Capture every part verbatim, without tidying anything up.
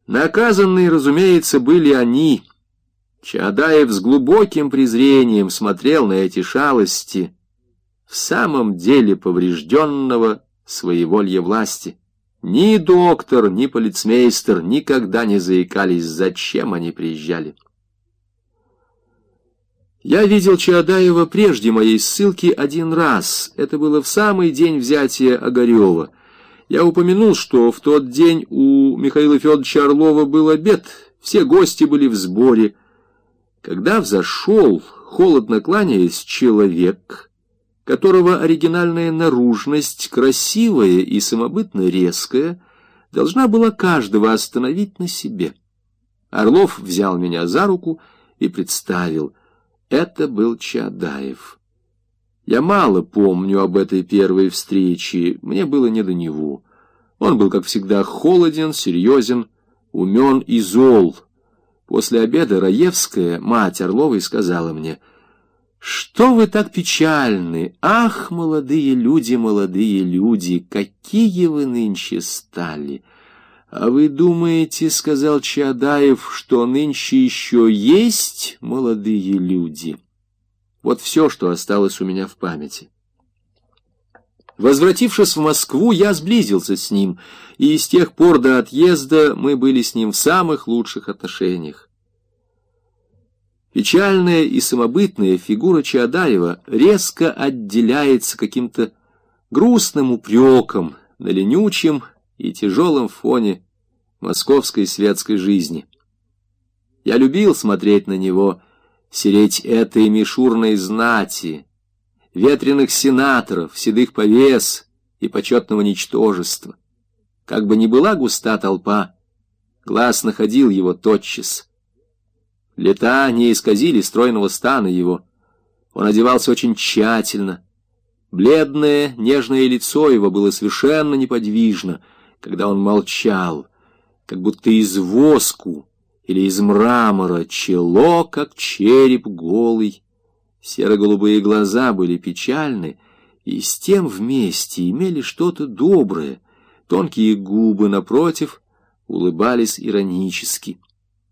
Наказанные, разумеется, были они. Чаадаев с глубоким презрением смотрел на эти шалости в самом деле поврежденного своеволья власти. Ни доктор, ни полицмейстер никогда не заикались, зачем они приезжали. Я видел Чаадаева прежде моей ссылки один раз. Это было в самый день взятия Огарева. Я упомянул, что в тот день у Михаила Федоровича Орлова был обед, все гости были в сборе. Когда взошел, холодно кланяясь, человек, которого оригинальная наружность, красивая и самобытно резкая, должна была каждого остановить на себе. Орлов взял меня за руку и представил. Это был Чаадаев. Я мало помню об этой первой встрече, мне было не до него. Он был, как всегда, холоден, серьезен, умен и зол. После обеда Раевская, мать Орловой, сказала мне: «Что вы так печальны? Ах, молодые люди, молодые люди, какие вы нынче стали!» «А вы думаете, — сказал Чаадаев, — что нынче еще есть молодые люди?» Вот все, что осталось у меня в памяти. Возвратившись в Москву, я сблизился с ним, и с тех пор до отъезда мы были с ним в самых лучших отношениях. Печальная и самобытная фигура Чаадаева резко отделяется каким-то грустным упреком на ленючем и тяжелом фоне московской светской жизни. Я любил смотреть на него, сереть этой мишурной знати, ветреных сенаторов, седых повес и почетного ничтожества. Как бы ни была густа толпа, глаз находил его тотчас. Лета не исказили стройного стана его. Он одевался очень тщательно. Бледное, нежное лицо его было совершенно неподвижно, когда он молчал, как будто из воску или из мрамора, чело, как череп голый. Серо-голубые глаза были печальны и с тем вместе имели что-то доброе. Тонкие губы, напротив, улыбались иронически.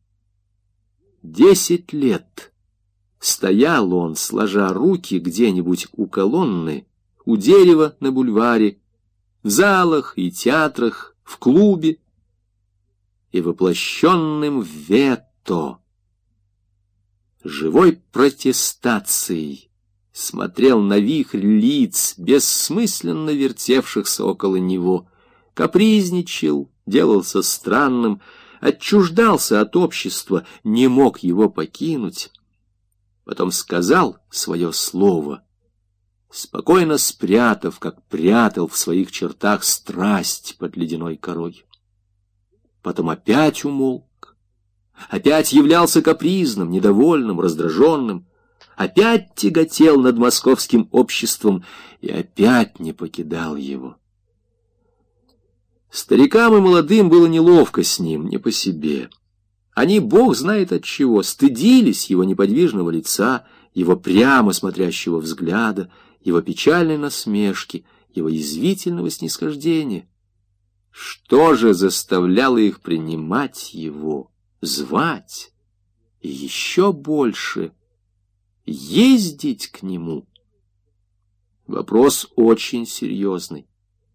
Десять лет стоял он, сложа руки где-нибудь у колонны, у дерева на бульваре, в залах и театрах, в клубе, и воплощенным вето, живой протестацией смотрел на вихрь лиц, бессмысленно вертевшихся около него, капризничал, делался странным, отчуждался от общества, не мог его покинуть. Потом сказал свое слово, спокойно спрятав, как прятал в своих чертах страсть под ледяной корой. Потом опять умолк, опять являлся капризным, недовольным, раздраженным, опять тяготел над московским обществом и опять не покидал его. Старикам и молодым было неловко с ним, не по себе. Они, бог знает от чего, стыдились его неподвижного лица, его прямо смотрящего взгляда, его печальной насмешки, его язвительного снисхождения. Что же заставляло их принимать его, звать и еще больше ездить к нему? Вопрос очень серьезный.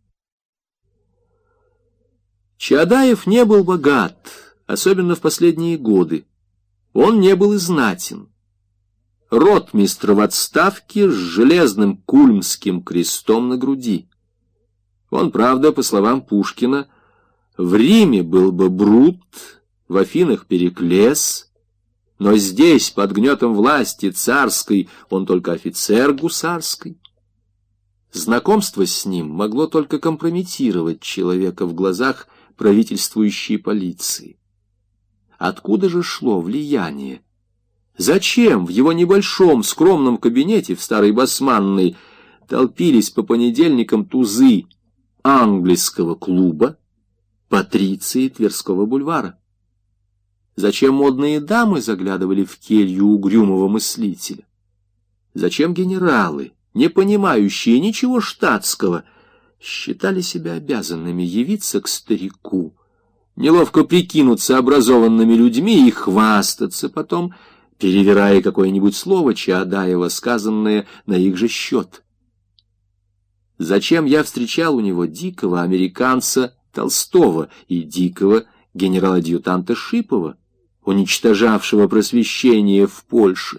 Чаадаев не был богат, особенно в последние годы. Он не был и знатен. Ротмистр в отставке с железным кульмским крестом на груди. Он, правда, по словам Пушкина, в Риме был бы Брут, в Афинах Периклес, но здесь, под гнетом власти царской, он только офицер гусарской. Знакомство с ним могло только компрометировать человека в глазах правительствующей полиции. Откуда же шло влияние? Зачем в его небольшом скромном кабинете в Старой Басманной толпились по понедельникам тузы английского клуба, патриции Тверского бульвара? Зачем модные дамы заглядывали в келью угрюмого мыслителя? Зачем генералы, не понимающие ничего штатского, считали себя обязанными явиться к старику неловко прикинуться образованными людьми и хвастаться потом, перевирая какое-нибудь слово Чаадаева, сказанное на их же счет. Зачем я встречал у него дикого американца Толстого и дикого генерал-адъютанта Шипова, уничтожавшего просвещение в Польше?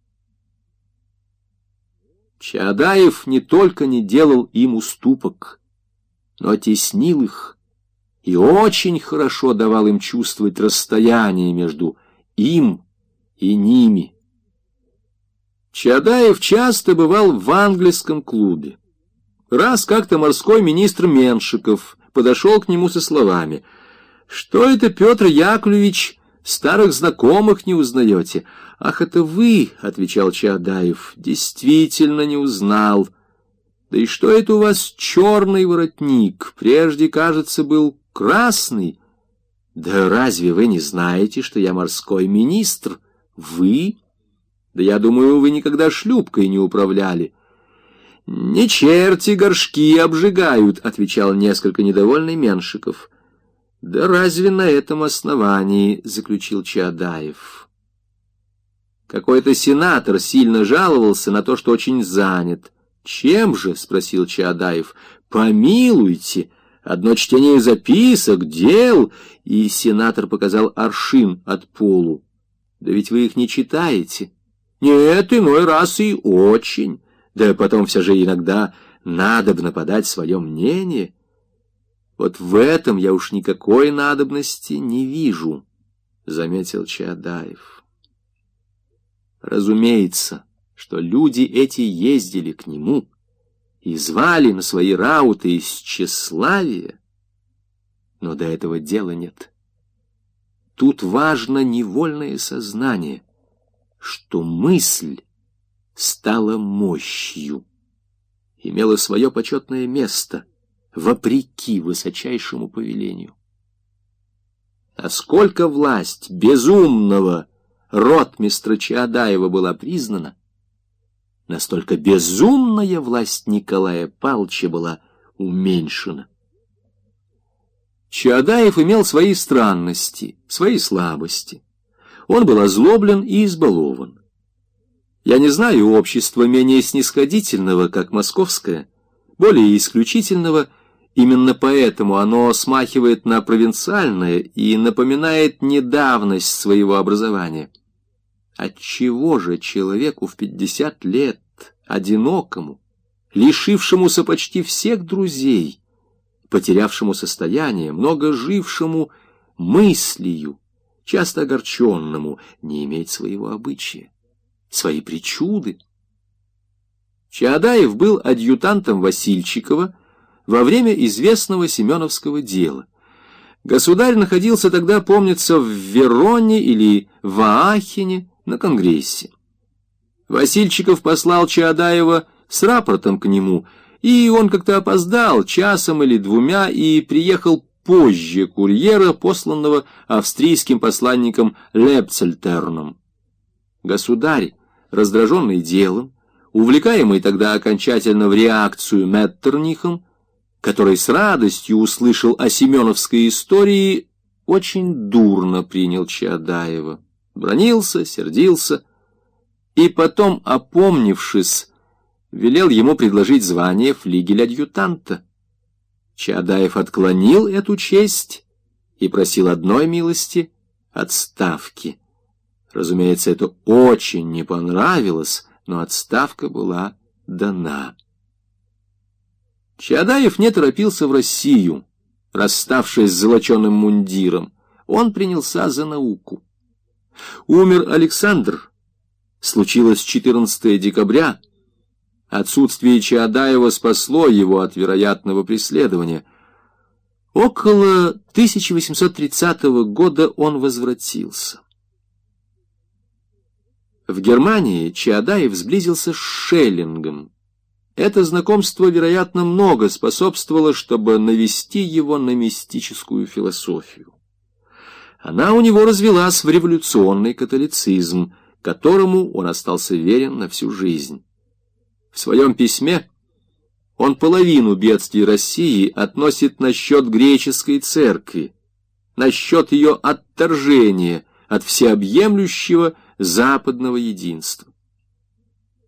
Чаадаев не только не делал им уступок, но теснил их и очень хорошо давал им чувствовать расстояние между им и ними. Чаадаев часто бывал в английском клубе. Раз как-то морской министр Меншиков подошел к нему со словами: «Что это, Петр Яковлевич, старых знакомых не узнаете?» «Ах, это вы», — отвечал Чаадаев, — «действительно не узнал. Да и что это у вас черный воротник? Прежде, кажется, был красный. Да разве вы не знаете, что я морской министр? Вы? Да я думаю, вы никогда шлюпкой не управляли». «Не черти горшки обжигают», — отвечал несколько недовольный Меншиков. «Да разве на этом основании?» — заключил Чаадаев. Какой-то сенатор сильно жаловался на то, что очень занят. «Чем же?» — спросил Чаадаев. «Помилуйте, одно чтение записок, дел...» И сенатор показал аршин от полу. «Да ведь вы их не читаете». «Нет, иной раз и очень. Да потом все же иногда надобно подать свое мнение». «Вот в этом я уж никакой надобности не вижу», — заметил Чаадаев. Разумеется, что люди эти ездили к нему и звали на свои рауты из тщеславия, но до этого дела нет. Тут важно невольное сознание, что мысль стала мощью, имела свое почетное место, вопреки высочайшему повелению. Насколько власть безумного ротмистра Чаадаева была признана, настолько безумная власть Николая Павловича была уменьшена. Чаадаев имел свои странности, свои слабости. Он был озлоблен и избалован. Я не знаю общества менее снисходительного, как московское, более исключительного. Именно поэтому оно смахивает на провинциальное и напоминает недавность своего образования. Отчего же человеку в пятьдесят лет, одинокому, лишившемуся почти всех друзей, потерявшему состояние, много жившему мыслью, часто огорченному, не иметь своего обычая, свои причуды? Чаадаев был адъютантом Васильчикова во время известного Семеновского дела. Государь находился тогда, помнится, в Вероне или в Аахене на конгрессе. Васильчиков послал Чаадаева с рапортом к нему, и он как-то опоздал часом или двумя и приехал позже курьера, посланного австрийским посланником Лепцельтерном. Государь, раздраженный делом, увлекаемый тогда окончательно в реакцию Меттернихом, который с радостью услышал о семеновской истории, очень дурно принял Чаадаева, бранился, сердился, и потом, опомнившись, велел ему предложить звание флигель-адъютанта. Чаадаев отклонил эту честь и просил одной милости — отставки. Разумеется, это очень не понравилось, но отставка была дана. Чаадаев не торопился в Россию, расставшись с золоченым мундиром. Он принялся за науку. Умер Александр. Случилось четырнадцатого декабря. Отсутствие Чаадаева спасло его от вероятного преследования. Около тысяча восемьсот тридцатого года он возвратился. В Германии Чаадаев сблизился с Шеллингом. Это знакомство, вероятно, много способствовало, чтобы навести его на мистическую философию. Она у него развилась в революционный католицизм, которому он остался верен на всю жизнь. В своем письме он половину бедствий России относит на счет греческой церкви, насчет ее отторжения от всеобъемлющего западного единства.